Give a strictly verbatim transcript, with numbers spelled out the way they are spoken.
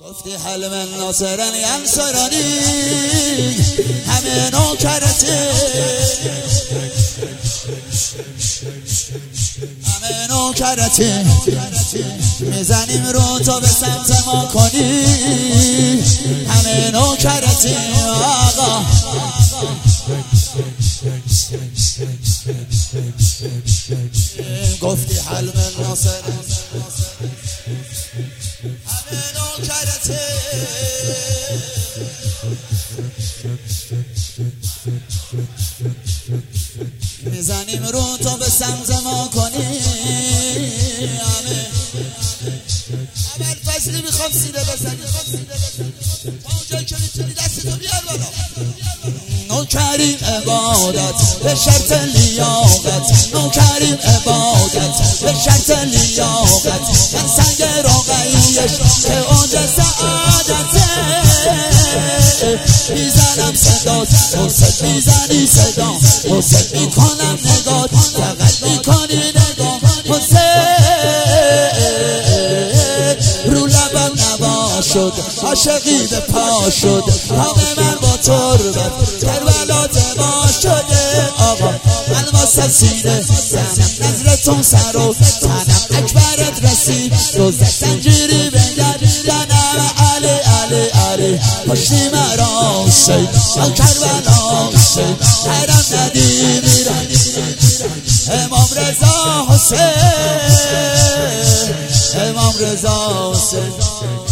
گفتی حل من ناصرن ینصرانی همه نوکرته همه نوکرته میزنیم رو تا به سمت ما کنی همه نوکرته آقا گفتی حل من ناصرن همه نوکرته میزنیم رو تا به سمت ما کنی همه اول فصلی میخوام سیده بزنی تا اونجایی که میتونی دستتو بیار بالا نوکریم عبادت به شرط لیاقت نوکریم عبادت به شرط لیاقت من سنگ رقیش که اوج سعادته میزنم صدات حسد میزنی صدا حسد میکنم نگات فقط میکنی نگاه حسد رو لبم نوا شد عاشقی به پا شد تاق من با تربت کربلا تبا شده آقا من واسه سینه زنم نظرتون سر و تنم اکبرت رسید روزه زنجیری بگرد دنم علی علی علی پشتی مرا سید کربلا سید هرم ندی میرم امام رضا حسین امام رضا حسین